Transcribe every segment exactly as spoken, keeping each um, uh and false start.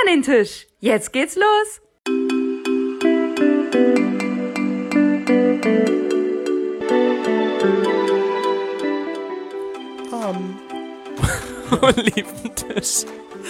an den Tisch. Jetzt geht's los. Am Oliventisch.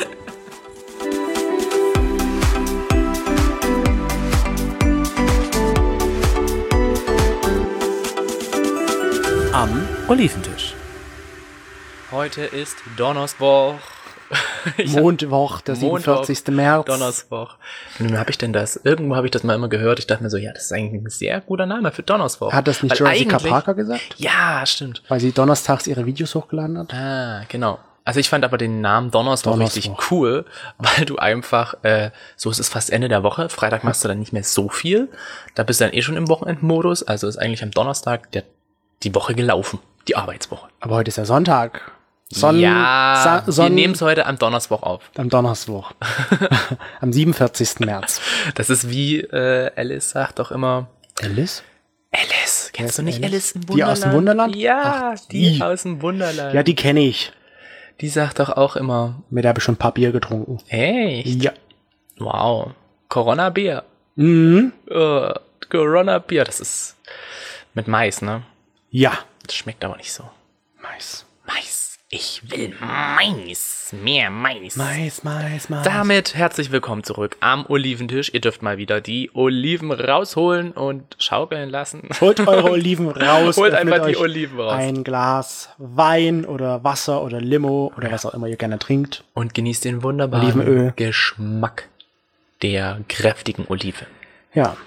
Am Oliventisch. Heute ist Donnerstag. Mondwoch, der siebenundvierzigste März. Donnerstag. Nun habe ich denn das? Irgendwo habe ich das mal immer gehört. Ich dachte mir so, ja, das ist eigentlich ein sehr guter Name für Donnerstag. Hat das nicht Weil Jessica eigentlich- Parker gesagt? Ja, stimmt. Weil sie donnerstags ihre Videos hochgeladen hat? Ah, genau. Also ich fand aber den Namen Donnerstag, Donnerstag. richtig cool, weil du einfach, äh, so ist es fast Ende der Woche, Freitag machst du dann nicht mehr so viel, da bist du dann eh schon im Wochenendmodus, also ist eigentlich am Donnerstag der, die Woche gelaufen, die Arbeitswoche. Aber heute ist ja Sonntag. Sonn ja, Sa wir Sonn nehmen es heute am Donnerstag auf. am Donnerstag. Am siebenundvierzigsten März. Das ist wie äh, Alice sagt doch immer, Alice? Alice, kennst Wer du ist nicht Alice? Alice im Die Wunderland? aus dem Wunderland? Ja, Ach, die die. aus dem Wunderland. Ja, die kenne ich. Die sagt doch auch immer, Mit der habe ich schon ein paar Bier getrunken. echt? Ja. Wow, Corona-Bier. Mhm. Uh, Corona-Bier, das ist mit Mais, ne? Ja. Das schmeckt aber nicht so. Mais. Mais. Ich will Mais. Mehr Mais. Mais, Mais, Mais. Damit herzlich willkommen zurück am Oliventisch. Ihr dürft mal wieder die Oliven rausholen und schaukeln lassen. Holt eure Oliven raus. Holt öffnet einfach die euch Oliven raus. Ein Glas Wein oder Wasser oder Limo oder was auch immer ihr gerne trinkt. Und genießt den wunderbaren Olivenöl. Geschmack der kräftigen Olive. Ja.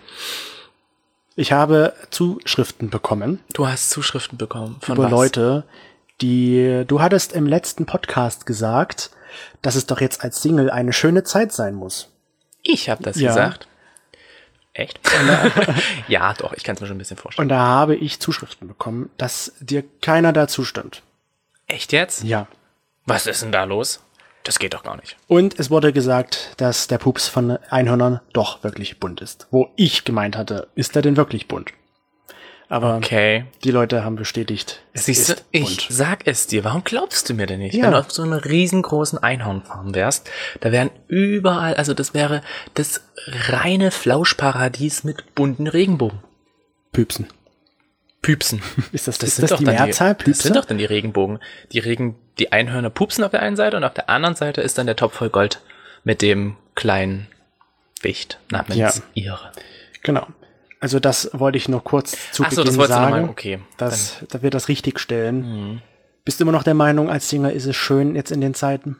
Ich habe Zuschriften bekommen Du hast Zuschriften bekommen von über was? Leute, die, du hattest im letzten Podcast gesagt, dass es doch jetzt als Single eine schöne Zeit sein muss. Ich habe das Ja. gesagt. Echt? Ja, doch, ich kann es mir schon ein bisschen vorstellen. Und da habe ich Zuschriften bekommen, dass dir keiner dazu stimmt. Echt jetzt? Ja. Was ist denn da los? Das geht doch gar nicht. Und es wurde gesagt, dass der Pups von Einhörnern doch wirklich bunt ist. Wo ich gemeint hatte, ist er denn wirklich bunt? Aber Okay. die Leute haben bestätigt, es Siehst du, ist ich bunt. sag es dir. Warum glaubst du mir denn nicht? Ja. Wenn du auf so einer riesengroßen Einhornfarm wärst, da wären überall, also das wäre das reine Flauschparadies mit bunten Regenbogen. Püpsen. Püpsen. Ist das, Das ist sind das doch die dann Mehrzahl? Die, das Püpse? sind doch dann die Regenbogen. Die Regen, die Einhörner pupsen auf der einen Seite und auf der anderen Seite ist dann der Topf voll Gold mit dem kleinen Wicht namens Ja. Ihre. Genau. Also das wollte ich noch kurz zu Ach so, Beginn das wolltest du sagen, nochmal, okay. dass, dass wir das richtig stellen. Mhm. Bist du immer noch der Meinung, als Single ist es schön jetzt in den Zeiten?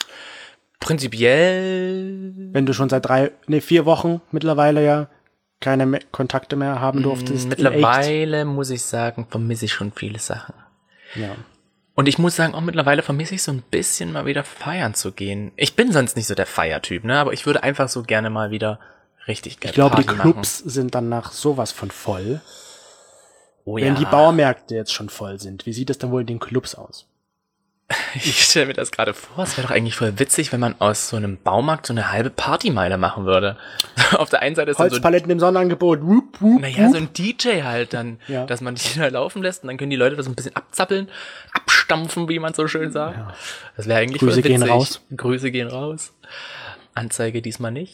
Prinzipiell Wenn du schon seit drei, nee, vier Wochen mittlerweile ja keine mehr Kontakte mehr haben durftest. in echt. mittlerweile, muss ich sagen, vermisse ich schon viele Sachen. Ja. Und ich muss sagen, auch mittlerweile vermisse ich so ein bisschen mal wieder feiern zu gehen. Ich bin sonst nicht so der Feiertyp, ne? Aber ich würde einfach so gerne mal wieder richtig geil Ich glaube, die Party Clubs sind danach sowas von voll. machen. Oh, Wenn ja. die Baumärkte jetzt schon voll sind, wie sieht es dann wohl in den Clubs aus? Ich stelle mir das gerade vor, es wäre doch eigentlich voll witzig, wenn man aus so einem Baumarkt so eine halbe Partymeile machen würde. Auf der einen Seite ist dann so, Holzpaletten im Sonderangebot. Wup, wup, naja, wup. so ein D J halt dann, Ja. dass man die da laufen lässt und dann können die Leute das ein bisschen abzappeln, abstampfen, wie man so schön sagt. Das wäre eigentlich Grüße voll witzig. gehen raus. Grüße gehen raus. Anzeige diesmal nicht.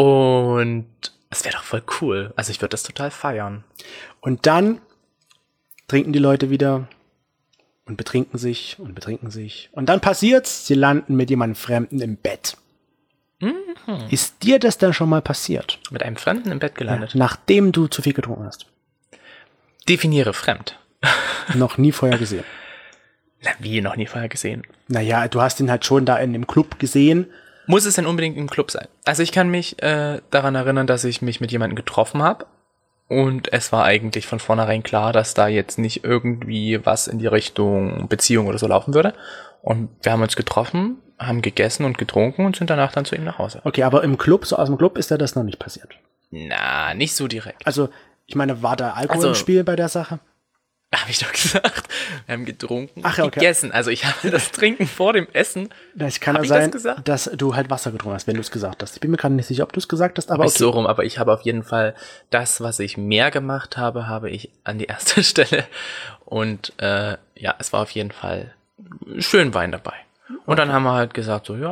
Und es wäre doch voll cool. Also ich würde das total feiern. Und dann trinken die Leute wieder und betrinken sich und betrinken sich. Und dann passiert's, sie landen mit jemandem Fremden im Bett. Mhm. Ist dir das dann schon mal passiert? Mit einem Fremden im Bett gelandet. Nachdem du zu viel getrunken hast? Definiere fremd. Noch nie vorher gesehen. Na, wie, noch nie vorher gesehen. Naja, du hast ihn halt schon da in dem Club gesehen. Muss es denn unbedingt im Club sein? Also ich kann mich äh, daran erinnern, dass ich mich mit jemandem getroffen habe und es war eigentlich von vornherein klar, dass da jetzt nicht irgendwie was in die Richtung Beziehung oder so laufen würde. Und wir haben uns getroffen, haben gegessen und getrunken und sind danach dann zu ihm nach Hause. Okay, aber im Club, so aus dem Club, ist ja das noch nicht passiert. Na, nicht so direkt. Also, ich meine, war da Alkohol Also- im Spiel bei der Sache? Habe ich doch gesagt. Wir haben getrunken, Ach ja, okay. gegessen. Also ich habe das Trinken vor dem Essen. Das kann Hab ja ich das sein, gesagt? dass du halt Wasser getrunken hast, wenn du es gesagt hast. Ich bin mir gerade nicht sicher, ob du es gesagt hast, aber Aber okay. so rum, aber ich habe auf jeden Fall das, was ich mehr gemacht habe, habe ich an die erste Stelle. Und äh, ja, es war auf jeden Fall schön Wein dabei. Und dann haben wir halt gesagt, so ja,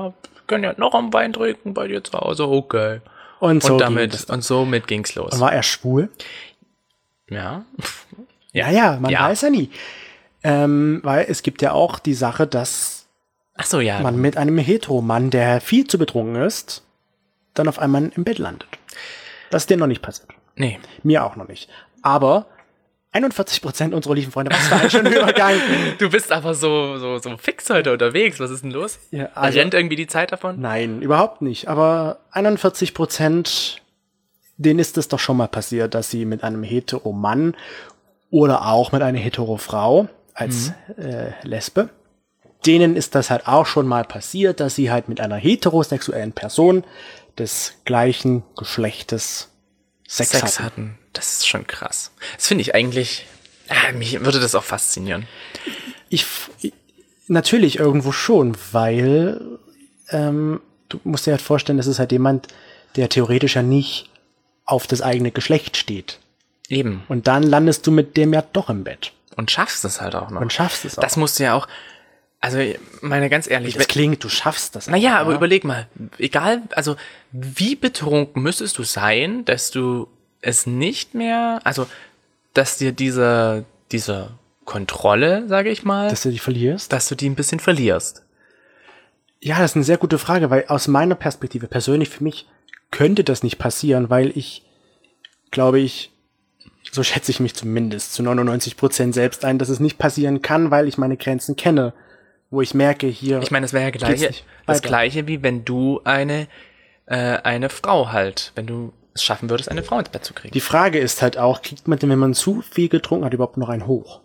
können ja noch am Wein trinken bei dir zu Hause, okay. Und so und ging damit, das. und somit ging's los. Und war er schwul? Ja. Ja, ja, man Ja. weiß ja nie. Ähm, weil es gibt ja auch die Sache, dass Ach so, ja. man mit einem Heteromann, der viel zu betrunken ist, dann auf einmal im Bett landet. Das ist dir noch nicht passiert. Nee. Mir auch noch nicht. Aber einundvierzig Prozent unserer lieben Freunde, was für ein schöner Übergang. Du bist aber so, so, so fix heute unterwegs. Was ist denn los? Ja, also- Rennt irgendwie die Zeit davon? Nein, überhaupt nicht. Aber einundvierzig Prozent, denen ist es doch schon mal passiert, dass sie mit einem Heteromann oder auch mit einer Heterofrau als äh, Lesbe, denen ist das halt auch schon mal passiert, dass sie halt mit einer heterosexuellen Person des gleichen Geschlechtes Sex, Sex hatten. hatten. Das ist schon krass. Das finde ich eigentlich, ah, mich würde das auch faszinieren. Ich, ich natürlich irgendwo schon, weil ähm, du musst dir halt vorstellen, das ist halt jemand, der theoretisch ja nicht auf das eigene Geschlecht steht. Eben. Und dann landest du mit dem ja doch im Bett Und schaffst es halt auch noch. und schaffst es auch. Das musst du ja auch, also, meine ganz ehrlich, das klingt, du schaffst das. naja, auch, aber ja? überleg mal, egal, also, wie betrunken müsstest du sein, dass du es nicht mehr, also, dass dir diese, diese Kontrolle, sage ich mal, Dass du die verlierst? dass du die ein bisschen verlierst. Ja, das ist eine sehr gute Frage, weil aus meiner Perspektive, persönlich für mich, könnte das nicht passieren, weil ich, glaube ich, so schätze ich mich zumindest zu neunundneunzig Prozent selbst ein, dass es nicht passieren kann, weil ich meine Grenzen kenne, wo ich merke, hier... Ich meine, das wäre ja geht's gleiche, nicht das weiter. gleiche, wie wenn du eine, äh, eine Frau halt, wenn du es schaffen würdest, eine Frau ins Bett zu kriegen. Die Frage ist halt auch, kriegt man denn, wenn man zu viel getrunken hat, überhaupt noch einen hoch?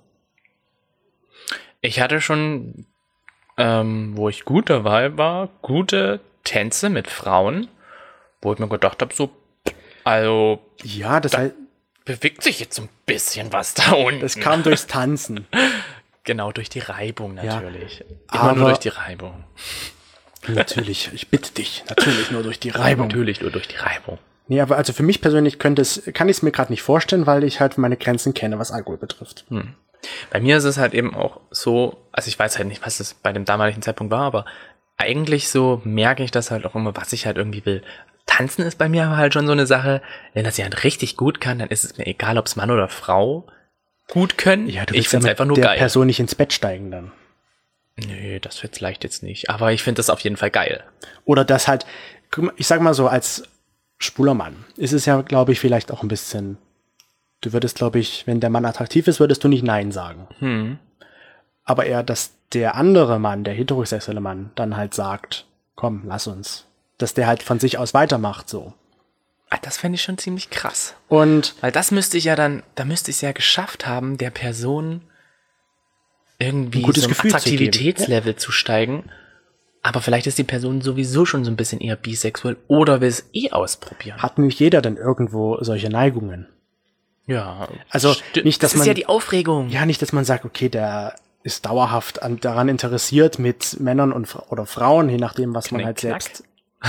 Ich hatte schon, ähm, wo ich gut dabei war, gute Tänze mit Frauen, wo ich mir gedacht habe, so, also Ja, das, halt, bewegt sich jetzt so ein bisschen was da unten. das kam durchs Tanzen. Genau, durch die Reibung natürlich. Immer aber- nur durch die Reibung. Natürlich, ich bitte dich, natürlich nur durch die Reibung. Natürlich nur durch die Reibung. Nee, aber also für mich persönlich könnte es, kann ich es mir gerade nicht vorstellen, weil ich halt meine Grenzen kenne, was Alkohol betrifft. Bei mir ist es halt eben auch so, also ich weiß halt nicht, was es bei dem damaligen Zeitpunkt war, aber eigentlich so merke ich das halt auch immer, was ich halt irgendwie will. Tanzen ist bei mir aber halt schon so eine Sache, wenn das jemand richtig gut kann, dann ist es mir egal, ob es Mann oder Frau gut können. Ja, du ich willst ja finde es mit einfach nur der geil. Person nicht ins Bett steigen dann. Nö, das wird vielleicht jetzt nicht, aber ich finde das auf jeden Fall geil. Oder das halt, guck mal, ich sag mal so, als schwuler Mann ist es ja, glaube ich, vielleicht auch ein bisschen, du würdest, glaube ich, wenn der Mann attraktiv ist, würdest du nicht Nein sagen. Hm. Aber eher, dass der andere Mann, der heterosexuelle Mann, dann halt sagt, komm, lass uns. Dass der halt von sich aus weitermacht, so. Ah, das fände ich schon ziemlich krass. Und Weil das müsste ich ja dann, da müsste ich es ja geschafft haben, der Person irgendwie Ein gutes so ein Gefühl zu geben. Attraktivitätslevel zu steigen. Aber vielleicht ist die Person sowieso schon so ein bisschen eher bisexuell oder will es eh ausprobieren. hat nicht jeder denn irgendwo solche Neigungen? Ja. Also sti- nicht, dass das ist man- ja die Aufregung. Ja, nicht, dass man sagt, okay, der ist dauerhaft an, daran interessiert, mit Männern und Fra- oder Frauen, je nachdem, was man Knick, halt knack. selbst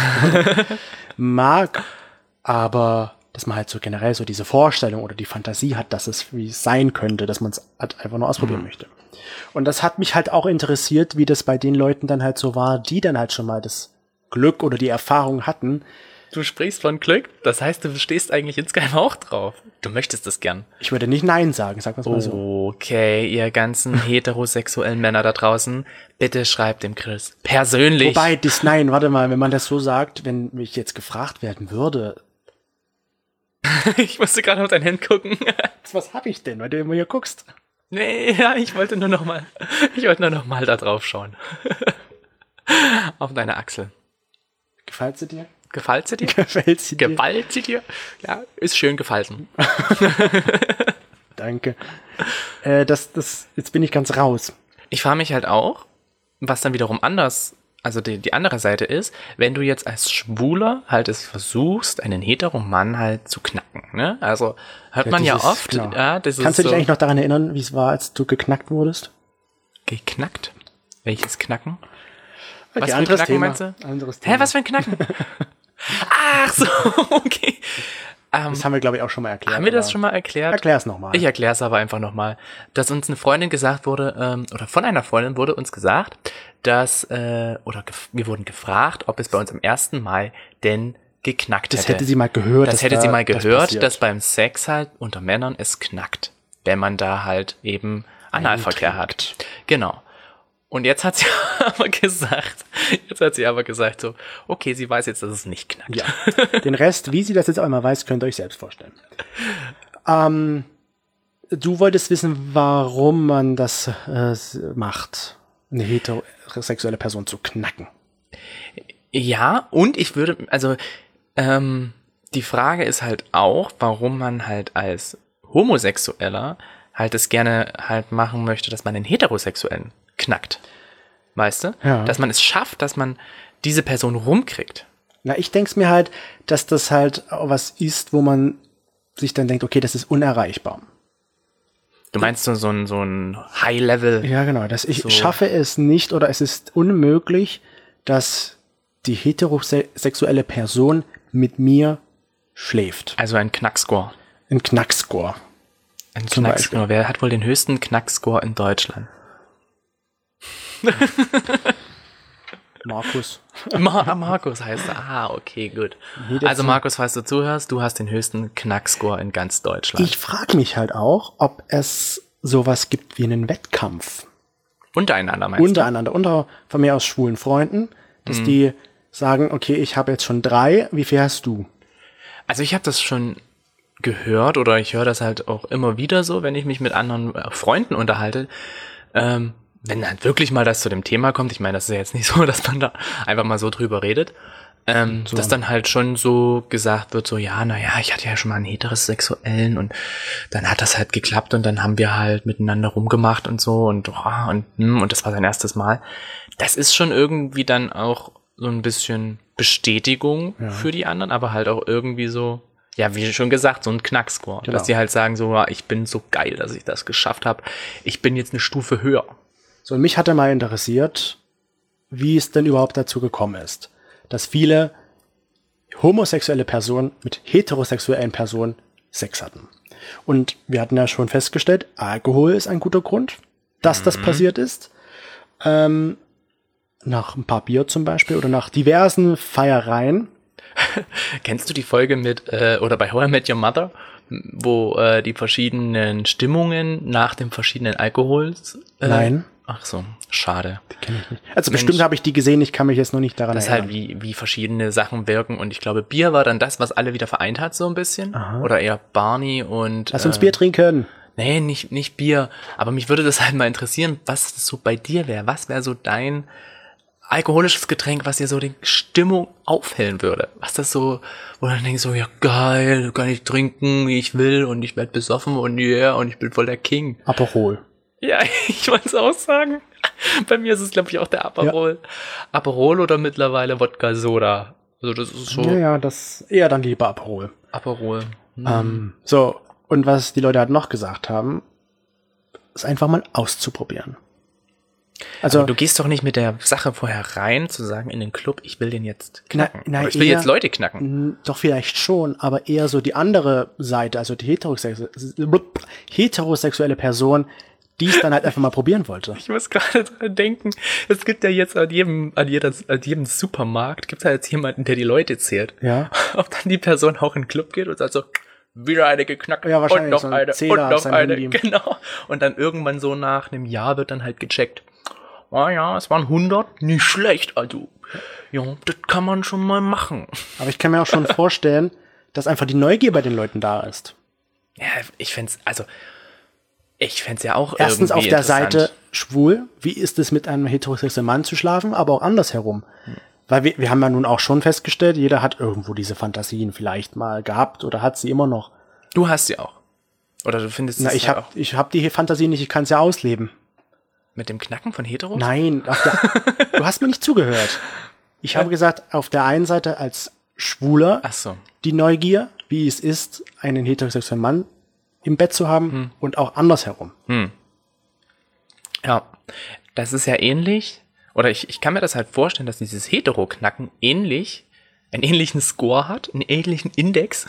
mag, aber dass man halt so generell so diese Vorstellung oder die Fantasie hat, dass es wie es sein könnte, dass man es halt einfach nur ausprobieren Mhm. möchte. Und das hat mich halt auch interessiert, wie das bei den Leuten dann halt so war, die dann halt schon mal das Glück oder die Erfahrung hatten. Du sprichst von Glück, das heißt, du stehst eigentlich insgeheim auch drauf. Du möchtest es gern. Ich würde nicht Nein sagen, sag mal so. Okay, ihr ganzen heterosexuellen Männer da draußen, bitte schreibt dem Chris persönlich. Wobei, das Nein, warte mal, wenn man das so sagt, wenn mich jetzt gefragt werden würde, Ich musste gerade auf dein Hand gucken. was hab ich denn, weil du immer hier guckst? Nee, ja, ich wollte nur noch mal, ich wollte nur noch mal da drauf schauen. Auf deine Achsel. Gefällt sie dir? Gefällt sie dir? Gefällt sie dir? Gefällt sie dir? Ja, ist schön gefalten. Danke. Äh, das, das, jetzt bin ich ganz raus. Ich frage mich halt auch, was dann wiederum anders, also die, die andere Seite ist, wenn du jetzt als Schwuler halt es versuchst, einen Heteromann halt zu knacken, ne? Also hört Ja, man ja dieses- oft, genau. ja, das Kannst du ist dich so eigentlich noch daran erinnern, wie es war, als du geknackt wurdest? geknackt. Welches Knacken? Okay, Was für ein anderes Knacken Thema. meinst du? Anderes Thema. Hä, was für ein Knacken? Ach so, okay. Ähm, das haben wir, glaube ich, auch schon mal erklärt. haben wir das aber schon mal erklärt? Erklär es nochmal. Ich erkläre es aber einfach nochmal. Dass uns eine Freundin gesagt wurde, ähm, oder von einer Freundin wurde uns gesagt, dass, äh, oder gef- wir wurden gefragt, ob es bei uns am ersten Mal denn geknackt Das hätte. hätte sie mal gehört. Das dass hätte da, sie mal das gehört, passiert. dass beim Sex halt unter Männern es knackt, wenn man da halt eben Analverkehr hat. Genau. Und jetzt hat sie aber gesagt, jetzt hat sie aber gesagt so, okay, sie weiß jetzt, dass es nicht knackt. Ja. Den Rest, wie sie das jetzt auch immer weiß, könnt ihr euch selbst vorstellen. Ähm, du wolltest wissen, warum man das äh, macht, eine heterosexuelle Person zu knacken. Ja, und ich würde, also ähm, die Frage ist halt auch, warum man halt als Homosexueller halt es gerne halt machen möchte, dass man den Heterosexuellen knackt. Weißt du? Ja. Dass man es schafft, dass man diese Person rumkriegt. Na, ich denke mir halt, dass das halt auch was ist, wo man sich dann denkt, okay, das ist unerreichbar. Du meinst so, so ein, so ein High-Level? Ja, genau. Dass ich So. schaffe es nicht oder es ist unmöglich, dass die heterosexuelle Person mit mir schläft. Also ein Knackscore. Ein Knackscore. Ein Zum Knackscore. Wer hat wohl den höchsten Knackscore in Deutschland? Markus. Mar Markus heißt er. Ah, okay, gut. Jeder Also zum- Markus, falls du zuhörst, du hast den höchsten Knackscore in ganz Deutschland. Ich frage mich halt auch, ob es sowas gibt wie einen Wettkampf. Untereinander meinst Untereinander, unter von mir aus schwulen Freunden, dass die sagen, okay, ich habe jetzt schon drei, wie viel hast du? du? Also ich habe das schon gehört oder ich höre das halt auch immer wieder so, wenn ich mich mit anderen äh, Freunden unterhalte. Ähm, wenn halt wirklich mal das zu dem Thema kommt, ich meine, das ist ja jetzt nicht so, dass man da einfach mal so drüber redet, ähm, dass dann halt schon so gesagt wird, so, ja, naja, ich hatte ja schon mal einen heterosexuellen und dann hat das halt geklappt und dann haben wir halt miteinander rumgemacht und so und, oh, und, hm, und das war sein erstes Mal. Das ist schon irgendwie dann auch so ein bisschen Bestätigung für die anderen, aber halt auch irgendwie so, ja, wie schon gesagt, so ein Knackscore, Genau. dass die halt sagen so, ja, ich bin so geil, dass ich das geschafft habe. Ich bin jetzt eine Stufe höher. So, und mich hatte mal interessiert, wie es denn überhaupt dazu gekommen ist, dass viele homosexuelle Personen mit heterosexuellen Personen Sex hatten. Und wir hatten ja schon festgestellt, Alkohol ist ein guter Grund, dass das passiert ist. Ähm, nach ein paar Bier zum Beispiel oder nach diversen Feiereien. Kennst du die Folge mit, äh, oder bei How I Met Your Mother, wo äh, die verschiedenen Stimmungen nach dem verschiedenen Alkohols? Äh, Nein. Ach so, schade. Also Mensch. bestimmt habe ich die gesehen, ich kann mich jetzt noch nicht daran Das ist halt erinnern. wie, wie verschiedene Sachen wirken und ich glaube, Bier war dann das, was alle wieder vereint hat, so ein bisschen. Oder eher Barney und. Lass uns äh, Bier trinken. Nee, nicht, nicht Bier. Aber mich würde das halt mal interessieren, was das so bei dir wäre. Was wäre so dein alkoholisches Getränk, was dir so die Stimmung aufhellen würde? Was das so, wo du dann denkst so, ja geil, kann ich trinken, wie ich will und ich werde besoffen und yeah, und ich bin voll der King. Aperol. Ja, ich wollte es auch sagen. Bei mir ist es, glaube ich, auch der Aperol. Aperol oder mittlerweile Wodka Soda. Also das ist so Ja, ja, das eher dann lieber Aperol. Aperol. Ähm, so, und was die Leute halt noch gesagt haben, ist einfach mal auszuprobieren. Also, Aber du gehst doch nicht mit der Sache vorher rein, zu sagen in den Club, ich will den jetzt knacken. Na- na, Oder ich will eher- jetzt Leute knacken. n- doch vielleicht schon, aber eher so die andere Seite, also die heterosexu heterosexuelle Person, die es dann halt einfach mal probieren wollte. Ich muss gerade dran denken, es gibt ja jetzt an jedem, an jeder, an jedem Supermarkt, gibt es ja jetzt jemanden, der die Leute zählt. Ja. Ob dann die Person auch in den Club geht und sagt so, wieder eine geknackt Ja, und wahrscheinlich noch so ein eine Zehner und auf noch seinem eine. Handy. Genau. Und dann irgendwann so nach einem Jahr wird dann halt gecheckt. Ah ja, es waren hundert, nicht schlecht, also. Ja, das kann man schon mal machen. Aber ich kann mir auch schon vorstellen, dass einfach die Neugier bei den Leuten da ist. Ja, ich fänd's, also, ich fänd's ja auch Erstens auf irgendwie der interessant. Seite schwul, wie ist es mit einem heterosexuellen Mann zu schlafen, aber auch andersherum. Weil wir, wir haben ja nun auch schon festgestellt, jeder hat irgendwo diese Fantasien vielleicht mal gehabt oder hat sie immer noch. Du hast sie auch. Oder du findest Na, es ich halt habe auch ich hab die Fantasie nicht, ich kann es ja ausleben. mit dem Knacken von Heteros? Nein, auf der, du hast mir nicht zugehört. Ich habe gesagt, auf der einen Seite als Schwuler Ach so. die Neugier, wie es ist, einen heterosexuellen Mann im Bett zu haben Hm. und auch andersherum. Ja, das ist ja ähnlich, oder ich, ich kann mir das halt vorstellen, dass dieses Hetero-Knacken ähnlich einen ähnlichen Score hat, einen ähnlichen Index,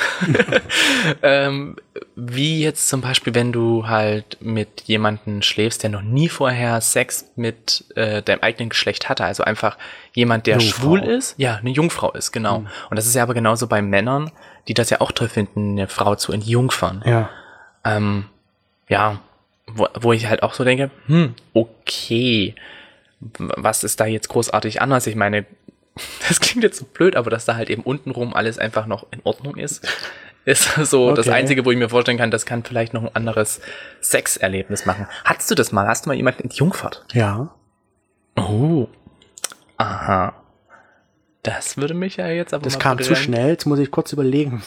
ähm, wie jetzt zum Beispiel, wenn du halt mit jemandem schläfst, der noch nie vorher Sex mit äh, deinem eigenen Geschlecht hatte, also einfach jemand, der Jungfrau. schwul ist, ja, eine Jungfrau ist, genau. Mhm. Und das ist ja aber genauso bei Männern, die das ja auch toll finden, eine Frau zu entjungfern. Ja. Ähm, ja, wo, wo ich halt auch so denke, hm, okay, was ist da jetzt großartig anders? Ich meine, das klingt jetzt so blöd, aber dass da halt eben untenrum alles einfach noch in Ordnung ist, ist so okay. Das Einzige, wo ich mir vorstellen kann, das kann vielleicht noch ein anderes Sexerlebnis machen. Hattest du das mal? Hast du mal jemanden entjungfert? Ja. Oh. Aha. Das würde mich ja jetzt aber Das mal kam zu schnell, jetzt muss ich kurz überlegen.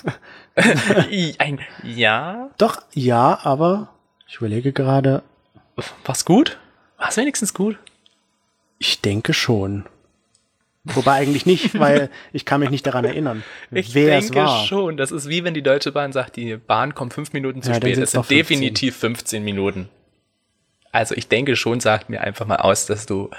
Ein, ja? Doch, ja, aber ich überlege gerade. War's gut? War's wenigstens gut? Ich denke schon. Wobei eigentlich nicht, weil ich kann mich nicht daran erinnern, ich wer es war. Ich denke schon. Das ist wie wenn die Deutsche Bahn sagt, die Bahn kommt fünf Minuten zu ja, spät. Es sind definitiv fünfzehn Minuten. Also ich denke schon, sagt mir einfach mal aus, dass du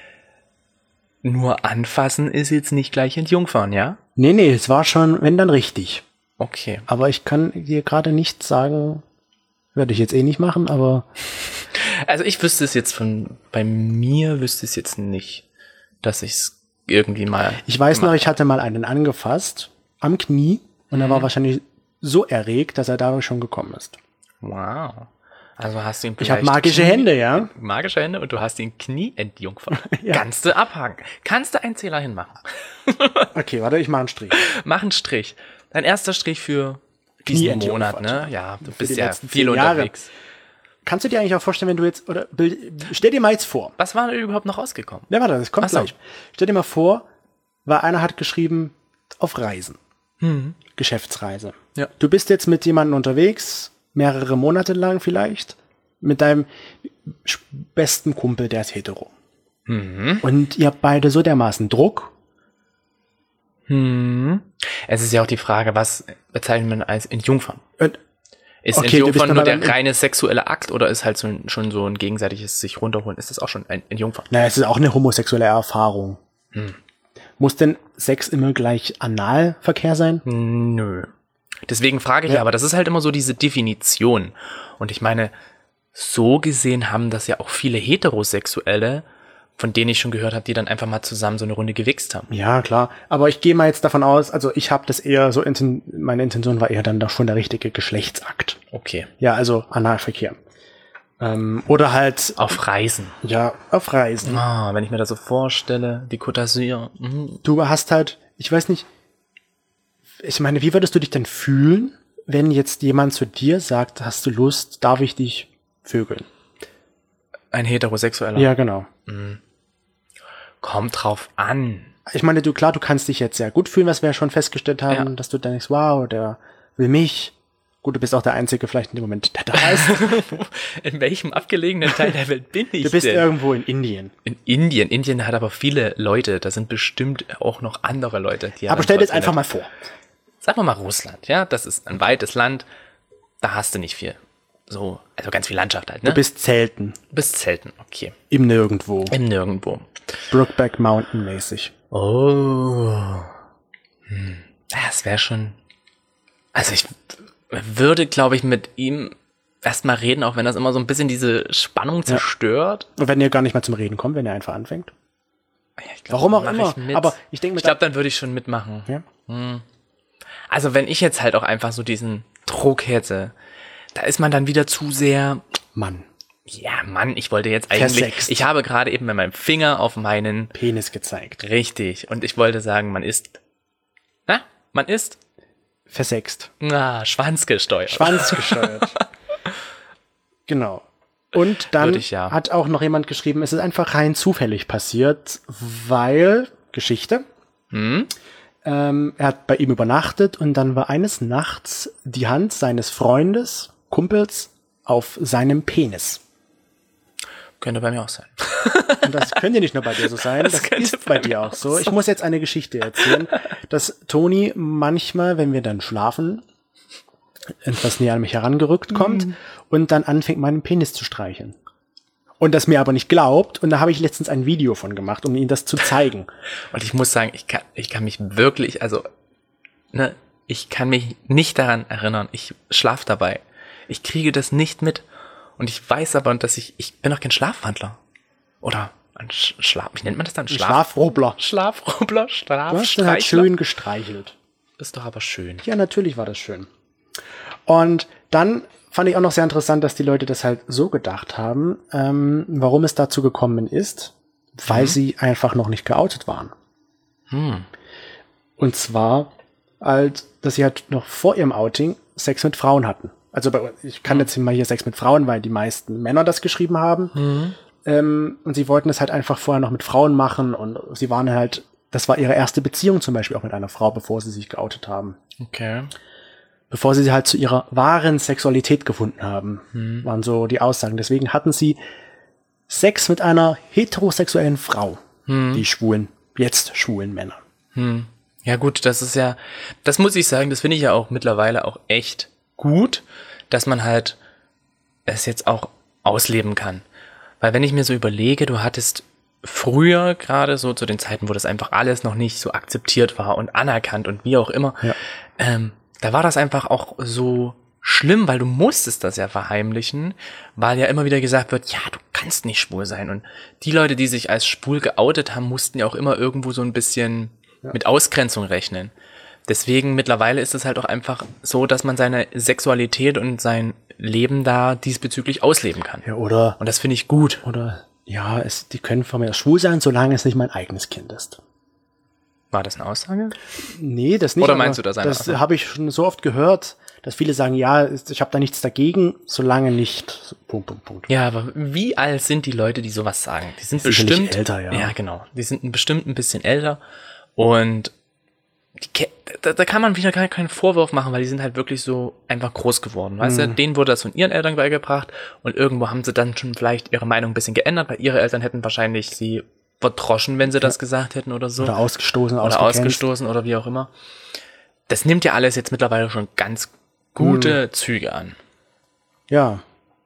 nur anfassen ist jetzt nicht gleich entjungfern, ja? Nee, nee, es war schon, wenn dann richtig. Okay. Aber ich kann dir gerade nicht sagen, werde ich jetzt eh nicht machen, aber... Also ich wüsste es jetzt von, bei mir wüsste es jetzt nicht, dass ich es irgendwie mal... Ich weiß noch, ich hatte mal einen angefasst, am Knie, und er war wahrscheinlich so erregt, dass er dadurch schon gekommen ist. Wow. Also hast du ihn Ich habe magische Knie, Hände, ja. Magische Hände und du hast ihn Knie entjungfert. Ja. Kannst du abhaken. Kannst du einen Zähler hinmachen. Okay, warte, ich mache einen Strich. Mach einen Strich. Dein erster Strich für diesen Monat, ne? Ja, du bist ja viel unterwegs. Kannst du dir eigentlich auch vorstellen, wenn du jetzt, oder stell dir mal jetzt vor. Was war denn überhaupt noch rausgekommen? Ja, warte, das kommt Ach so. gleich. Stell dir mal vor, weil einer hat geschrieben, auf Reisen. Mhm. Geschäftsreise. Ja. Du bist jetzt mit jemandem unterwegs, mehrere Monate lang vielleicht, mit deinem besten Kumpel, der ist hetero. Mhm. Und ihr habt beide so dermaßen Druck. Mhm. Es ist ja auch die Frage, was bezeichnet man als Entjungfern? Und Ist okay, Entjungfern nur der beim, reine sexuelle Akt oder ist halt so ein, schon so ein gegenseitiges sich runterholen? Ist das auch schon ein Entjungfern? Naja, es ist auch eine homosexuelle Erfahrung. Hm. Muss denn Sex immer gleich Analverkehr sein? Nö. Deswegen frage ich Ja. ja, aber das ist halt immer so diese Definition. Und ich meine, so gesehen haben das ja auch viele Heterosexuelle, von denen ich schon gehört habe, die dann einfach mal zusammen so eine Runde gewichst haben. Ja, klar. Aber ich gehe mal jetzt davon aus, also ich habe das eher so, inten, meine Intention war eher dann doch schon der richtige Geschlechtsakt. Okay. Ja, also Analverkehr. Ähm, oder halt, Auf Reisen. ja, auf Reisen. Ah, wenn ich mir das so vorstelle, die Côte d'Azur. Mhm. Du hast halt, ich weiß nicht, ich meine, wie würdest du dich denn fühlen, wenn jetzt jemand zu dir sagt, hast du Lust, darf ich dich vögeln? Ein Heterosexueller. Ja, genau. Kommt drauf an. Ich meine, du, klar, du kannst dich jetzt sehr gut fühlen, was wir ja schon festgestellt haben, Ja. dass du denkst, wow, der will mich. Gut, du bist auch der Einzige vielleicht in dem Moment, der da ist. In welchem abgelegenen Teil der Welt bin ich Du bist denn? irgendwo in Indien. In Indien. Indien hat aber viele Leute. Da sind bestimmt auch noch andere Leute. Die Aber stell dir jetzt einfach mal vor. Sagen wir mal Russland, ja, das ist ein weites Land, da hast du nicht viel. So, also ganz viel Landschaft halt, ne? Du bist Zelten. Du bist Zelten, okay. Im Nirgendwo. Im Nirgendwo. Brookback Mountain mäßig. Oh. Hm. Das wäre schon... Also ich würde, glaube ich, mit ihm erstmal reden, auch wenn das immer so ein bisschen diese Spannung zerstört. Und wenn ihr gar nicht mal zum Reden kommt, wenn ihr einfach anfängt. Ja, ich glaub, Warum auch mach immer. ich mit. Aber ich denke mir, Ich glaube, dann würde ich schon mitmachen. ja? Also wenn ich jetzt halt auch einfach so diesen Druck hätte, da ist man dann wieder zu sehr, Mann, ja Mann, ich wollte jetzt eigentlich, Versext. ich habe gerade eben mit meinem Finger auf meinen, Penis gezeigt. richtig, und ich wollte sagen, man ist, na, man ist, Versext. na, schwanzgesteuert. Schwanz gesteuert. Genau. Und dann Würde ich, ja. hat auch noch jemand geschrieben, es ist einfach rein zufällig passiert, weil, Geschichte, Hm? ähm, er hat bei ihm übernachtet und dann war eines Nachts die Hand seines Freundes, Kumpels, auf seinem Penis. Könnte bei mir auch sein. Und das könnte nicht nur bei dir so sein, das, Das könnte ist bei bei dir mir auch auch so. Ich sein. muss jetzt eine Geschichte erzählen, dass Toni manchmal, wenn wir dann schlafen, etwas näher an mich herangerückt kommt und dann anfängt, meinen Penis zu streicheln. Und das mir aber nicht glaubt. Und da habe ich letztens ein Video von gemacht, um ihm das zu zeigen. Und ich muss sagen, ich kann, ich kann mich wirklich, also, ne, ich kann mich nicht daran erinnern. Ich schlaf dabei. Ich kriege das nicht mit. Und ich weiß aber, dass ich, ich bin doch kein Schlafwandler. Oder ein Sch- Schlaf, wie nennt man das dann? Ein Schlafrubbler. Schlafrubbler, Du hast den halt Schlafstreichler. schön gestreichelt. Ist doch aber schön. Ja, natürlich war das schön. Und dann fand ich auch noch sehr interessant, dass die Leute das halt so gedacht haben, ähm, warum es dazu gekommen ist, weil Mhm. sie einfach noch nicht geoutet waren. Hm. Und zwar, als, dass sie halt noch vor ihrem Outing Sex mit Frauen hatten. Also bei, ich kann jetzt mal hier Sex mit Frauen, weil die meisten Männer das geschrieben haben. Mhm. Ähm, und sie wollten es halt einfach vorher noch mit Frauen machen und sie waren halt, das war ihre erste Beziehung zum Beispiel auch mit einer Frau, bevor sie sich geoutet haben. Okay. Bevor sie sie halt zu ihrer wahren Sexualität gefunden haben, Mhm. waren so die Aussagen. Deswegen hatten sie Sex mit einer heterosexuellen Frau, Mhm. die schwulen, jetzt schwulen Männer. Hm. Ja gut, das ist ja, das muss ich sagen, das finde ich ja auch mittlerweile auch echt gut, dass man halt es jetzt auch ausleben kann. Weil wenn ich mir so überlege, du hattest früher gerade so zu den Zeiten, wo das einfach alles noch nicht so akzeptiert war und anerkannt und wie auch immer, Ja. ähm, da war das einfach auch so schlimm, weil du musstest das ja verheimlichen, weil ja immer wieder gesagt wird, ja, du kannst nicht schwul sein. Und die Leute, die sich als schwul geoutet haben, mussten ja auch immer irgendwo so ein bisschen mit Ausgrenzung rechnen. Deswegen mittlerweile ist es halt auch einfach so, dass man seine Sexualität und sein Leben da diesbezüglich ausleben kann. Ja, oder, Und das finde ich gut. oder, ja, es, die können von mir aus schwul sein, solange es nicht mein eigenes Kind ist. War das eine Aussage? Nee, das nicht. Oder aber meinst du das einfach Das so? habe ich schon so oft gehört, dass viele sagen, ja, ich habe da nichts dagegen, solange nicht. Punkt, Punkt, Punkt. Ja, aber wie alt sind die Leute, die sowas sagen? Die sind Sicherlich bestimmt älter, ja. Ja, genau. Die sind bestimmt ein bisschen älter und die, ke- da, da kann man wieder gar keinen Vorwurf machen, weil die sind halt wirklich so einfach groß geworden. Weißt du, denen wurde das von ihren Eltern beigebracht und irgendwo haben sie dann schon vielleicht ihre Meinung ein bisschen geändert, weil ihre Eltern hätten wahrscheinlich sie verdroschen, wenn sie das gesagt hätten oder so. Oder ausgestoßen, Oder ausgegrenzt. ausgestoßen oder wie auch immer. Das nimmt ja alles jetzt mittlerweile schon ganz gute Züge an. Ja.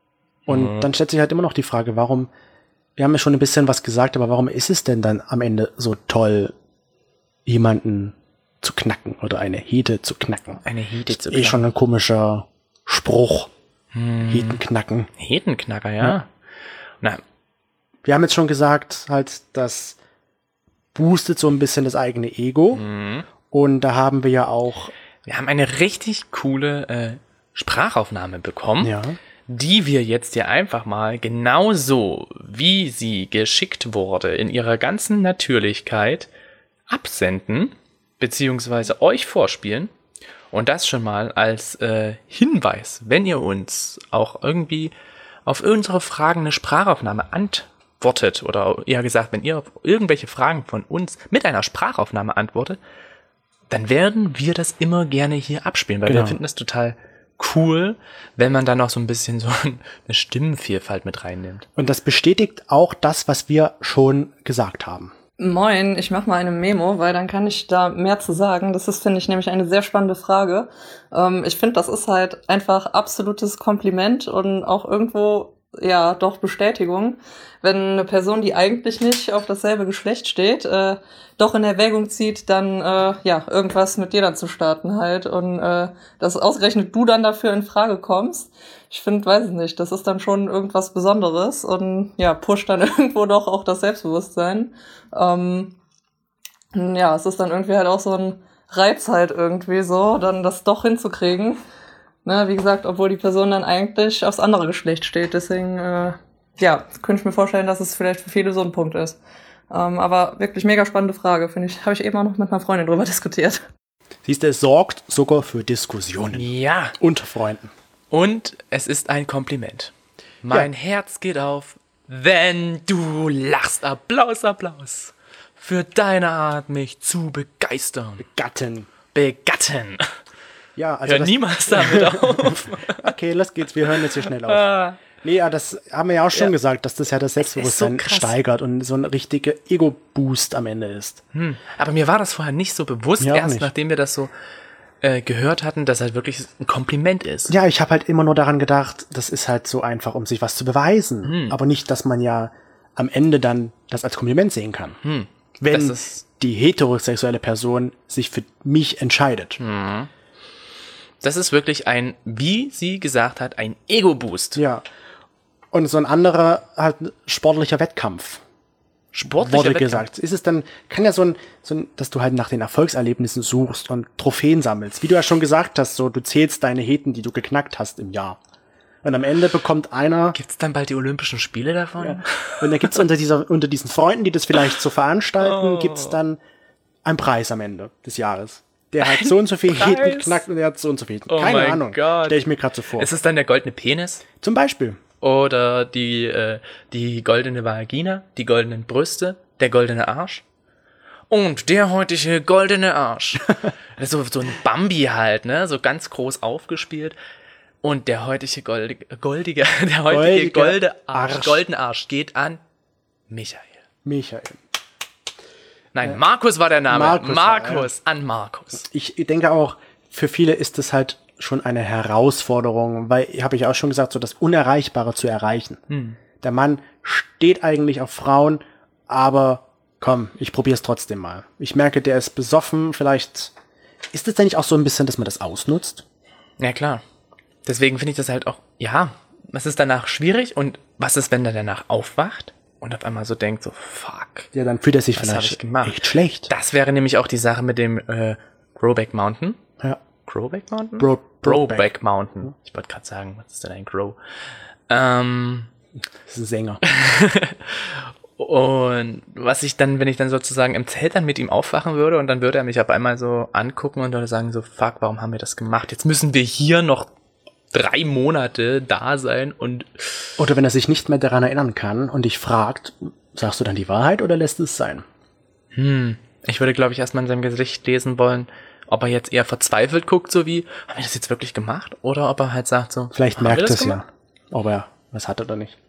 Und dann stellt sich halt immer noch die Frage, warum, wir haben ja schon ein bisschen was gesagt, aber warum ist es denn dann am Ende so toll, jemanden zu knacken oder eine Hete zu knacken? Eine Hete zu Eh schon ein komischer Spruch. Heten knacken. Hetenknacker, ja. Na, Wir haben jetzt schon gesagt, halt, das boostet so ein bisschen das eigene Ego. Und da haben wir ja auch, wir haben eine richtig coole äh, Sprachaufnahme bekommen, ja, die wir jetzt hier einfach mal genauso, wie sie geschickt wurde, in ihrer ganzen Natürlichkeit absenden, beziehungsweise euch vorspielen. Und das schon mal als äh, Hinweis, wenn ihr uns auch irgendwie auf unsere Fragen eine Sprachaufnahme antwortet, oder eher gesagt, wenn ihr auf irgendwelche Fragen von uns mit einer Sprachaufnahme antwortet, dann werden wir das immer gerne hier abspielen, weil Genau. wir finden es total cool, wenn man da noch so ein bisschen so eine Stimmenvielfalt mit reinnimmt. und das bestätigt auch das, was wir schon gesagt haben. Moin, ich mache mal eine Memo, weil dann kann ich da mehr zu sagen. Das ist, finde ich, nämlich eine sehr spannende Frage. Ähm, ich finde, das ist halt einfach absolutes Kompliment und auch irgendwo, ja, doch Bestätigung, wenn eine Person, die eigentlich nicht auf dasselbe Geschlecht steht, äh, doch in Erwägung zieht, dann, äh, ja, irgendwas mit dir dann zu starten halt und äh, dass ausgerechnet du dann dafür in Frage kommst. Ich finde, weiß ich nicht, das ist dann schon irgendwas Besonderes und ja, pusht dann irgendwo doch auch das Selbstbewusstsein. Ähm, ja, es ist dann irgendwie halt auch so ein Reiz halt irgendwie so, dann das doch hinzukriegen. Ne, wie gesagt, obwohl die Person dann eigentlich aufs andere Geschlecht steht. Deswegen, äh, ja, könnte ich mir vorstellen, dass es vielleicht für viele so ein Punkt ist. Ähm, aber wirklich mega spannende Frage, finde ich. Habe ich eben auch noch mit einer Freundin drüber diskutiert. Siehst du, es sorgt sogar für Diskussionen Ja, unter Freunden. und es ist ein Kompliment. Mein Ja. Herz geht auf, wenn du lachst. Applaus, Applaus. Für deine Art, mich zu begeistern. Gatten. Begatten. Ja, also Hör das, niemals damit auf. okay, los geht's, wir hören jetzt hier schnell auf. Ah. Nee, ja, das haben wir ja auch schon Ja. gesagt, dass das ja das Selbstbewusstsein krass. steigert und so ein richtiger Ego-Boost am Ende ist. Hm. Aber mir war das vorher nicht so bewusst, Mir auch erst nicht. nachdem wir das so äh, gehört hatten, dass halt wirklich ein Kompliment ist. Ja, ich habe halt immer nur daran gedacht, das ist halt so einfach, um sich was zu beweisen. Hm. Aber nicht, dass man ja am Ende dann das als Kompliment sehen kann. Hm. Wenn Das ist- die heterosexuelle Person sich für mich entscheidet. Das ist wirklich ein, wie sie gesagt hat, ein Ego-Boost. Ja. Und so ein anderer halt ein sportlicher Wettkampf. Sportlicher Wurde Wettkampf. gesagt. Ist es dann, kann ja so ein, so ein, dass du halt nach den Erfolgserlebnissen suchst und Trophäen sammelst. Wie du ja schon gesagt hast, so, du zählst deine Heten, die du geknackt hast im Jahr. Und am Ende bekommt einer, Gibt's dann bald die Olympischen Spiele davon? ja, und dann gibt's unter dieser, unter diesen Freunden, die das vielleicht so veranstalten, Oh. gibt's dann einen Preis am Ende des Jahres. Der hat so und so viel Preis? Heten geknackt und der hat so und so viel Heten. Oh Keine mein Ahnung. Gott. Stell ich mir gerade so vor. Ist es dann der goldene Penis? Zum Beispiel. Oder die, äh, die goldene Vagina? Die goldenen Brüste? Der goldene Arsch? Und der heutige goldene Arsch. so, so ein Bambi halt, ne? So ganz groß aufgespielt. Und der heutige goldige, goldige, der heutige Goldige golde Arsch, Arsch. goldene Arsch geht an Michael. Michael. Nein, Markus war der Name. Markus Markus, war, ja. an Markus. Ich denke auch, für viele ist es halt schon eine Herausforderung, weil, habe ich auch schon gesagt, so das Unerreichbare zu erreichen. Hm. Der Mann steht eigentlich auf Frauen, aber komm, ich probiere es trotzdem mal. Ich merke, der ist besoffen, vielleicht ist es denn nicht auch so ein bisschen, dass man das ausnutzt? Ja, klar. Deswegen finde ich das halt auch, ja, was ist danach schwierig und was ist, wenn er danach aufwacht und auf einmal so denkt, so, fuck. Ja, dann fühlt er sich Was hab vielleicht ich gemacht? echt schlecht. Das wäre nämlich auch die Sache mit dem äh, Growback Mountain. Ja. Growback Mountain? Bro- Growback Brokeback. Mountain. Ich wollte gerade sagen, was ist denn ein Grow? Ähm, Das ist ein Sänger. und was ich dann, wenn ich dann sozusagen im Zelt dann mit ihm aufwachen würde und dann würde er mich auf einmal so angucken und würde sagen so, fuck, warum haben wir das gemacht? Jetzt müssen wir hier noch drei Monate da sein und Oder wenn er sich nicht mehr daran erinnern kann und dich fragt, sagst du dann die Wahrheit oder lässt es sein? ich würde, glaube ich, erstmal in seinem Gesicht lesen wollen, ob er jetzt eher verzweifelt guckt, so wie, haben wir das jetzt wirklich gemacht? Oder ob er halt sagt so, Vielleicht haben wir merkt das es ja, gemacht? ob er was hat oder nicht.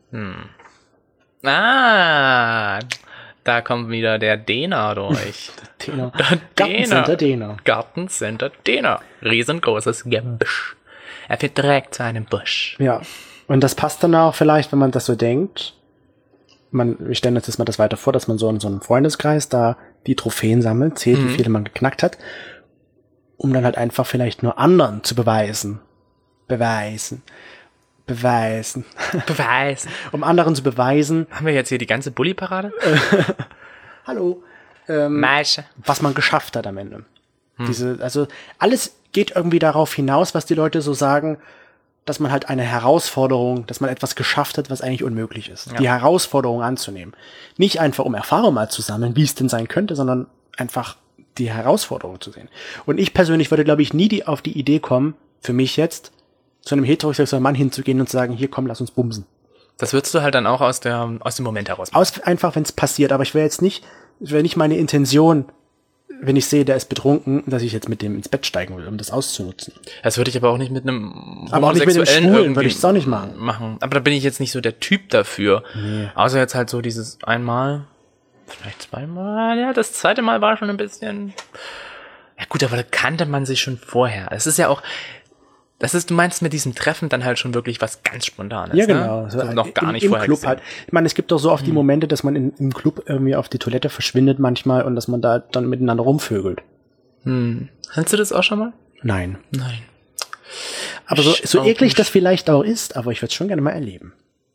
Ah, da kommt wieder der Dena durch. Dena. Der Gartencenter Dena. Gartencenter Dena. Riesengroßes Gebüsch. Er fährt direkt zu einem Busch. Ja. Und das passt dann auch vielleicht, wenn man das so denkt. Man, wir stellen uns jetzt mal das weiter vor, dass man so in so einem Freundeskreis da die Trophäen sammelt, zählt, Mhm. wie viele man geknackt hat, um dann halt einfach vielleicht nur anderen zu beweisen. Beweisen. Beweisen. Beweis. Um anderen zu beweisen, Haben wir jetzt hier die ganze Bulli-Parade? hallo, ähm, Meische. was man geschafft hat am Ende. Hm. Diese, also alles geht irgendwie darauf hinaus, was die Leute so sagen, dass man halt eine Herausforderung, dass man etwas geschafft hat, was eigentlich unmöglich ist. Ja. Die Herausforderung anzunehmen. Nicht einfach, um Erfahrung mal zu sammeln, wie es denn sein könnte, sondern einfach die Herausforderung zu sehen. Und ich persönlich würde, glaube ich, nie die, auf die Idee kommen, für mich jetzt, zu einem heterosexuellen Mann hinzugehen und zu sagen, hier komm, lass uns bumsen. Das würdest du halt dann auch aus, der, aus dem Moment heraus machen. Aus, einfach, wenn es passiert. Aber ich wäre jetzt nicht, es wäre nicht meine Intention, wenn ich sehe, der ist betrunken, dass ich jetzt mit dem ins Bett steigen will, um das auszunutzen. Das würde ich aber auch nicht mit einem Aber auch nicht mit dem Homosexuellen Schwulen irgendwie würde ich es auch nicht machen. machen. Aber da bin ich jetzt nicht so der Typ dafür. Nee. Außer jetzt halt so dieses einmal, vielleicht zweimal. Ja, das zweite Mal war schon ein bisschen. Ja gut, aber da kannte man sich schon vorher. Es ist ja auch. Das ist, du meinst mit diesem Treffen dann halt schon wirklich was ganz Spontanes. Ja, genau. Ne? So, So, noch gar im, nicht im vorher Club gesehen. halt. Ich meine, es gibt doch so oft die Momente, dass man in, im Club irgendwie auf die Toilette verschwindet manchmal und dass man da dann miteinander rumvögelt. Hm. Kennst du das auch schon mal? Nein. Nein. Aber so, Ich so auch eklig nicht. das vielleicht auch ist, aber ich würde es schon gerne mal erleben.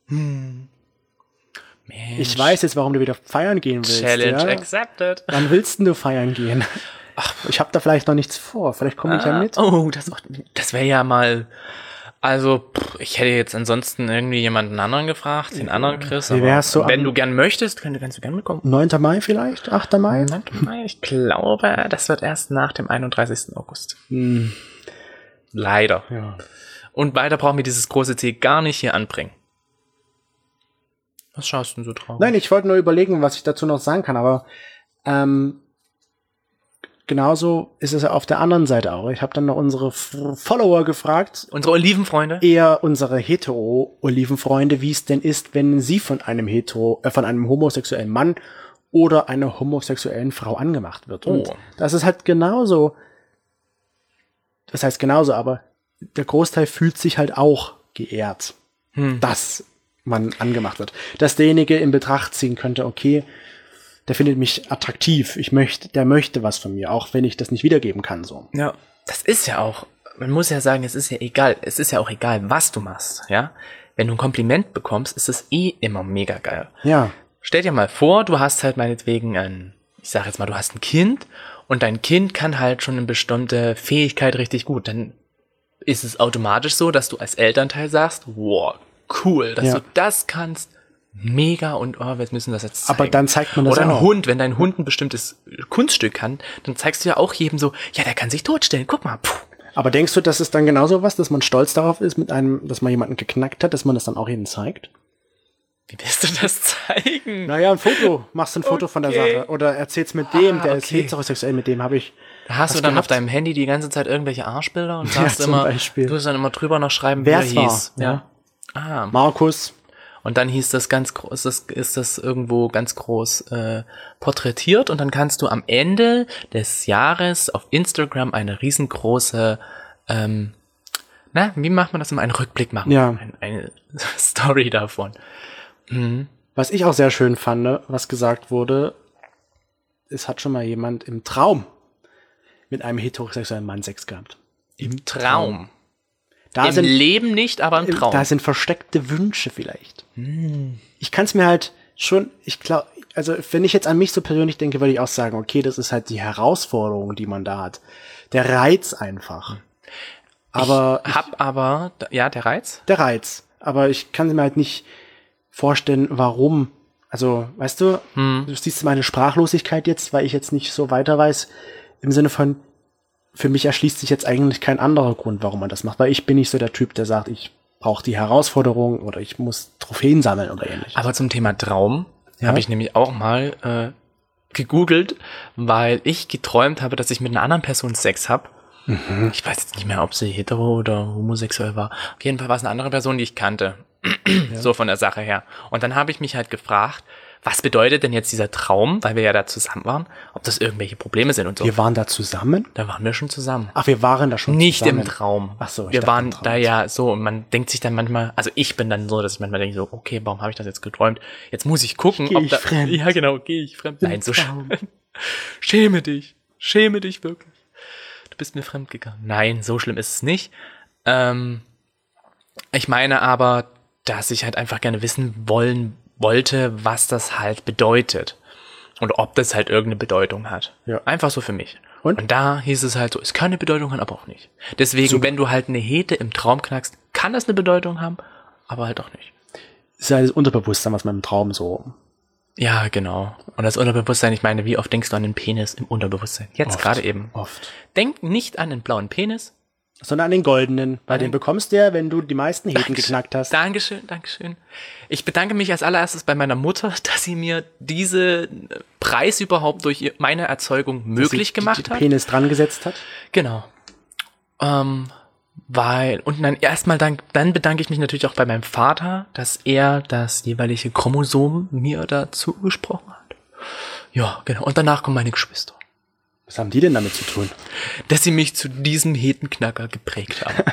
Mensch. Ich weiß jetzt, warum du wieder feiern gehen willst. Challenge ja? accepted. Wann willst denn du feiern gehen? Ach, ich habe da vielleicht noch nichts vor. Vielleicht komme ich ja Ah, mit. Oh, das, das wäre ja mal. Also, pff, ich hätte jetzt ansonsten irgendwie jemanden anderen gefragt, den anderen Chris. Wie Aber wär's so wenn am- du gern möchtest, kannst, kannst du gern mitkommen. neunter Mai vielleicht? achter Mai? Ich glaube, das wird erst nach dem einunddreißigsten August. Hm, Leider. ja. Und weiter brauchen wir dieses große Ziel gar nicht hier anbringen. Was schaust du denn so drauf? Nein, ich wollte nur überlegen, was ich dazu noch sagen kann, aber ähm, genauso ist es ja auf der anderen Seite auch. Ich habe dann noch unsere F- Follower gefragt, Unsere Olivenfreunde? eher unsere hetero-Olivenfreunde, wie es denn ist, wenn sie von einem hetero, äh, von einem homosexuellen Mann oder einer homosexuellen Frau angemacht wird. Und Oh. das ist halt genauso das heißt genauso, aber der Großteil fühlt sich halt auch geehrt, hm. dass man angemacht wird. Dass derjenige in Betracht ziehen könnte, okay, der findet mich attraktiv, ich möchte, der möchte was von mir, auch wenn ich das nicht wiedergeben kann, so. Ja, das ist ja auch, man muss ja sagen, es ist ja egal, es ist ja auch egal, was du machst, ja. Wenn du ein Kompliment bekommst, ist es eh immer mega geil. Ja. Stell dir mal vor, du hast halt meinetwegen ein, ich sag jetzt mal, du hast ein Kind und dein Kind kann halt schon eine bestimmte Fähigkeit richtig gut, dann ist es automatisch so, dass du als Elternteil sagst, wow, cool, dass ja. du das kannst, mega und oh, wir müssen das jetzt zeigen. Aber dann zeigt man das Oder ein auch. Hund, wenn dein Hund ein bestimmtes Kunststück kann, dann zeigst du ja auch jedem so, ja, der kann sich totstellen, guck mal. Puh. Aber denkst du, das ist dann genauso was, dass man stolz darauf ist, mit einem, dass man jemanden geknackt hat, dass man das dann auch jedem zeigt? Wie willst du das zeigen? Naja, ein Foto. Machst ein Foto okay. von der Sache. Oder erzähl's mit dem, ah, der okay. ist heterosexuell, mit dem habe ich. Da hast du dann gehabt? Auf deinem Handy die ganze Zeit irgendwelche Arschbilder und sagst ja, immer, Beispiel. Du musst dann immer drüber noch schreiben, wer es hieß. War. Ja. Ah. Markus. Und dann hieß das ganz groß, ist das, ist das irgendwo ganz groß äh, porträtiert und dann kannst du am Ende des Jahres auf Instagram eine riesengroße, ähm, na, wie macht man das immer? Einen Rückblick machen. Ja. Ein, eine Story davon. Mhm. Was ich auch sehr schön fand, was gesagt wurde, es hat schon mal jemand im Traum mit einem heterosexuellen Mann Sex gehabt. Im Traum? Da Im sind, Leben nicht, aber im Traum. Da sind versteckte Wünsche vielleicht. Hm. Ich kann es mir halt schon, ich glaube, also wenn ich jetzt an mich so persönlich denke, würde ich auch sagen, okay, das ist halt die Herausforderung, die man da hat. Der Reiz einfach. Aber ich hab ich, aber, ja, der Reiz? Der Reiz. Aber ich kann mir halt nicht vorstellen, warum. Also, weißt du, hm. du siehst meine Sprachlosigkeit jetzt, weil ich jetzt nicht so weiter weiß, im Sinne von, für mich erschließt sich jetzt eigentlich kein anderer Grund, warum man das macht, weil ich bin nicht so der Typ, der sagt, ich brauche die Herausforderung oder ich muss Trophäen sammeln oder ähnliches. Aber zum Thema Traum ja? habe ich nämlich auch mal äh, gegoogelt, weil ich geträumt habe, dass ich mit einer anderen Person Sex habe. Mhm. Ich weiß jetzt nicht mehr, ob sie hetero oder homosexuell war. Auf jeden Fall war es eine andere Person, die ich kannte. Ja. So von der Sache her. Und dann habe ich mich halt gefragt, was bedeutet denn jetzt dieser Traum, weil wir ja da zusammen waren, ob das irgendwelche Probleme sind und so. Wir waren da zusammen? Da waren wir schon zusammen. Ach, wir waren da schon Nicht zusammen? Nicht im Traum. Ach so, ich Wir waren Traum. da ja so und man denkt sich dann manchmal, also ich bin dann so, dass ich manchmal denke so, okay, warum habe ich das jetzt geträumt? Jetzt muss ich gucken, geh ob ich da... fremd. Ja, genau, gehe ich fremd. Nein, so sch- Schäme dich. Schäme dich wirklich. Du bist mir fremd gegangen. Nein, so schlimm ist es nicht. Ähm, ich meine aber, dass ich halt einfach gerne wissen wollen wollte, was das halt bedeutet. Und ob das halt irgendeine Bedeutung hat. Ja. Einfach so für mich. Und? Und da hieß es halt so, es kann eine Bedeutung haben, aber auch nicht. Deswegen, Super. Wenn du halt eine Hete im Traum knackst, kann das eine Bedeutung haben, aber halt auch nicht. Das ist ja das Unterbewusstsein, was man im Traum so... Ja, genau. Und das Unterbewusstsein, ich meine, wie oft denkst du an den Penis im Unterbewusstsein? Jetzt gerade eben. Oft. Denk nicht an den blauen Penis, sondern an den goldenen. Weil den bekommst du ja, wenn du die meisten Heten Dankeschön. geknackt hast. Dankeschön, Dankeschön. Ich bedanke mich als allererstes bei meiner Mutter, dass sie mir diesen Preis überhaupt durch meine Erzeugung möglich gemacht hat. Dass sie den Penis dran gesetzt hat. Genau. Ähm, weil, und dann erstmal dann, dann bedanke ich mich natürlich auch bei meinem Vater, dass er das jeweilige Chromosom mir dazu gesprochen hat. Ja, genau. Und danach kommen meine Geschwister. Was haben die denn damit zu tun? Dass sie mich zu diesem Hetenknacker geprägt haben.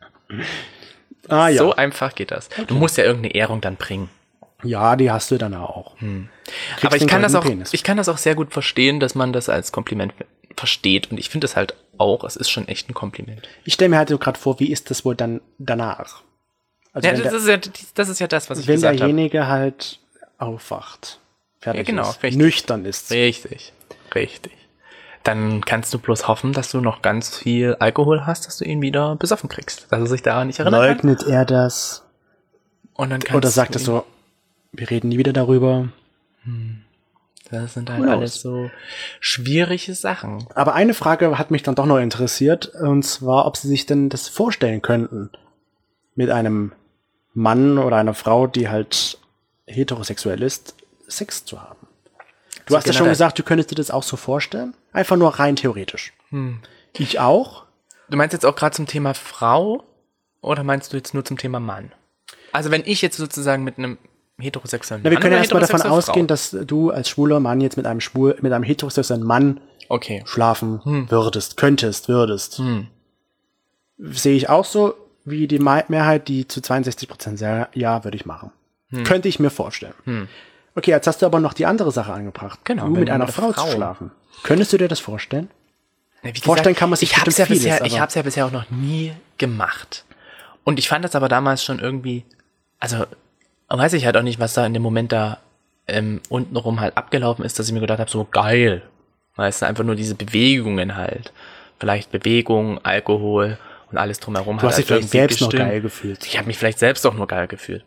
ah, ja. So einfach geht das. Okay. Du musst ja irgendeine Ehrung dann bringen. Ja, die hast du dann auch. Hm. Aber ich kann das auch, Penis. ich kann das auch sehr gut verstehen, dass man das als Kompliment versteht. Und ich finde es halt auch, es ist schon echt ein Kompliment. Ich stelle mir halt so gerade vor, wie ist das wohl dann danach? Also ja, das, der, ist ja, das ist ja das, was ich wenn gesagt habe. Wenn derjenige halt aufwacht, fertig ja, genau, ist, richtig. nüchtern ist. Richtig, richtig. Dann kannst du bloß hoffen, dass du noch ganz viel Alkohol hast, dass du ihn wieder besoffen kriegst. Dass er sich daran nicht erinnert. Leugnet er das? Und dann kannst Oder sagt er so, wir reden nie wieder darüber? Hm. Das sind halt alles so schwierige Sachen. Aber eine Frage hat mich dann doch noch interessiert, und zwar, ob sie sich denn das vorstellen könnten, mit einem Mann oder einer Frau, die halt heterosexuell ist, Sex zu haben. Du so hast ja schon gesagt, du könntest dir das auch so vorstellen? Einfach nur rein theoretisch. Hm. Ich auch. Du meinst jetzt auch gerade zum Thema Frau oder meinst du jetzt nur zum Thema Mann? Also wenn ich jetzt sozusagen mit einem heterosexuellen Mann. Na, wir können ja erstmal davon Frau. ausgehen, dass du als schwuler Mann jetzt mit einem schwul, mit einem heterosexuellen Mann okay. schlafen hm. würdest, könntest, würdest. Hm. Sehe ich auch so, wie die Me- Mehrheit, die zu zweiundsechzig Prozent sagt, ja, würde ich machen. Hm. Könnte ich mir vorstellen. Hm. Okay, jetzt hast du aber noch die andere Sache angebracht. Genau. Du mit einer Frau, Frau zu schlafen. Könntest du dir das vorstellen? Ja, vorstellen kann man sich ich hab's ja vieles, bisher, Ich habe es ja bisher auch noch nie gemacht. Und ich fand das aber damals schon irgendwie, also weiß ich halt auch nicht, was da in dem Moment da ähm, untenrum halt abgelaufen ist, dass ich mir gedacht habe, so geil. Weißt du, einfach nur diese Bewegungen halt. Vielleicht Bewegung, Alkohol und alles drumherum. Du hast dich halt vielleicht selbst gestimmt. noch geil gefühlt. Ich habe mich vielleicht selbst auch nur geil gefühlt.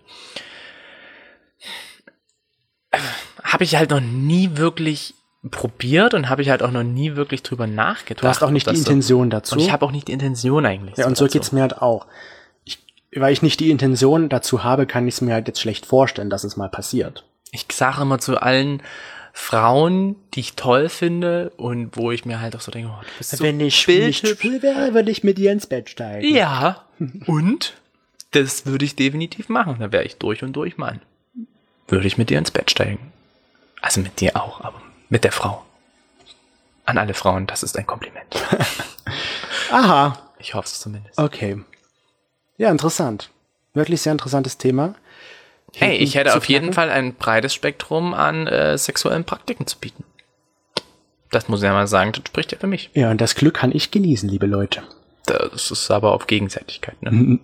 Habe ich halt noch nie wirklich probiert und habe ich halt auch noch nie wirklich drüber nachgedacht. Du hast auch nicht die Intention so, dazu. Und ich habe auch nicht die Intention eigentlich. Ja, und so geht's mir halt auch. Ich, weil ich nicht die Intention dazu habe, kann ich es mir halt jetzt schlecht vorstellen, dass es mal passiert. Ich sage immer zu allen Frauen, die ich toll finde und wo ich mir halt auch so denke, oh, du bist so Wenn ich nicht schwul wäre, würde ich mit dir ins Bett steigen. Ja, und das würde ich definitiv machen. Da wäre ich durch und durch Mann. Würde ich mit dir ins Bett steigen. Also mit dir auch, aber mit der Frau. An alle Frauen, das ist ein Kompliment. Aha. Ich hoffe es zumindest. Okay. Ja, interessant. Wirklich sehr interessantes Thema. Hey, ich hätte auf jeden Fall ein breites Spektrum an äh, sexuellen Praktiken zu bieten. Das muss ich ja mal sagen, das spricht ja für mich. Ja, und das Glück kann ich genießen, liebe Leute. Das ist aber auf Gegenseitigkeit, ne?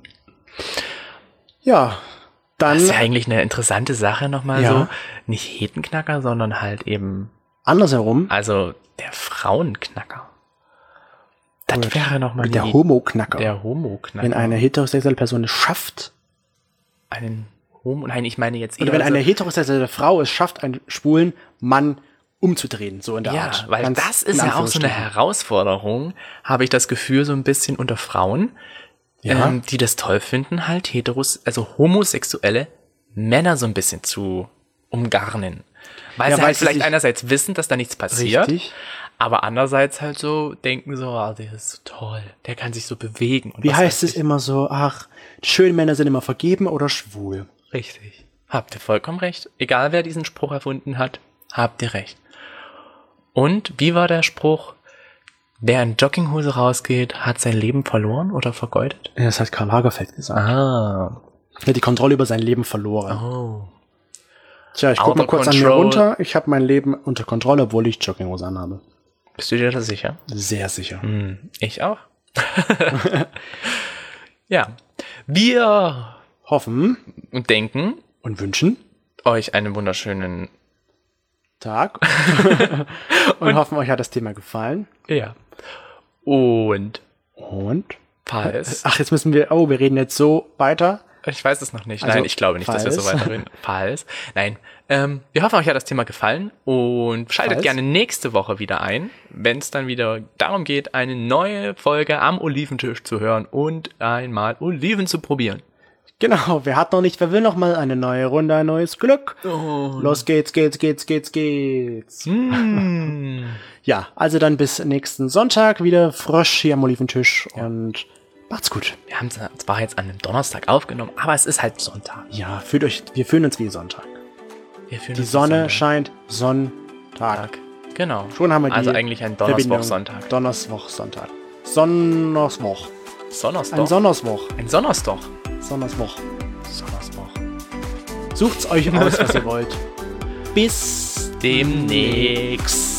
Ja, dann... Das ist ja eigentlich eine interessante Sache nochmal ja. so. Nicht Hetenknacker, sondern halt eben... Andersherum. Also der Frauenknacker. Das Oder wäre nochmal... Der Homo-Knacker. Der Homo-Knacker. Wenn eine heterosexuelle Person es schafft... Einen Homo... Nein, ich meine jetzt eher... Oder wenn so eine heterosexuelle Frau es schafft, einen schwulen Mann umzudrehen, so in der ja, Art. Weil Ganz das ist ja auch so eine Herausforderung, habe ich das Gefühl, so ein bisschen unter Frauen, ja. ähm, die das toll finden, halt heteros, also homosexuelle Männer so ein bisschen zu umgarnen. Weil ja, sie weil halt sie vielleicht sich einerseits wissen, dass da nichts passiert, richtig. aber andererseits halt so denken so, ah, der ist so toll, der kann sich so bewegen. Und Wie was heißt weiß es ich. immer so, ach, schöne Männer sind immer vergeben oder schwul. Richtig. Habt ihr vollkommen recht. Egal, wer diesen Spruch erfunden hat, habt ihr recht. Und wie war der Spruch? Wer in Jogginghose rausgeht, hat sein Leben verloren oder vergeudet? Ja, das hat Karl Lagerfeld gesagt. Ah. Er hat die Kontrolle über sein Leben verloren. Oh. Tja, ich guck mal Out of kurz an mir control. runter. Ich habe mein Leben unter Kontrolle, obwohl ich Jogginghose anhabe. Bist du dir da sicher? Sehr sicher. Hm, ich auch. Ja. Wir Hoffen und denken und wünschen euch einen wunderschönen Tag und, und hoffen, euch hat das Thema gefallen. Ja. Und Und? falls. Ach, jetzt müssen wir, oh, wir reden jetzt so weiter. Ich weiß es noch nicht. Also, Nein, ich glaube nicht, falls. dass wir so weiterreden. Falls. Nein. Ähm, wir hoffen, euch hat das Thema gefallen und schaltet Falls. gerne nächste Woche wieder ein, wenn es dann wieder darum geht, eine neue Folge am Oliventisch zu hören und einmal Oliven zu probieren. Genau, wer hat noch nicht, wer will noch mal eine neue Runde, ein neues Glück. Oh. Los geht's, geht's, geht's, geht's, geht's. Mm. Ja, also dann bis nächsten Sonntag wieder frisch hier am Oliventisch und macht's gut. Wir haben es zwar jetzt an einem Donnerstag aufgenommen, aber es ist halt Sonntag. Ja, fühlt euch, wir fühlen uns wie Sonntag. Wir fühlen Die uns Sonne Sonntag. scheint, Sonntag. Tag. Genau. Schon haben wir die Also eigentlich ein Verbindung. Donnerswoch-Sonntag. Donnerswoch, Sonntag. Sonnerswoch. Sonnerswoch. Ein Sonnerswoch. Ein Sonnerswoch. Sonnerswoch. Sonnerswoch. Sucht's euch aus, was ihr wollt. Bis Demnächst.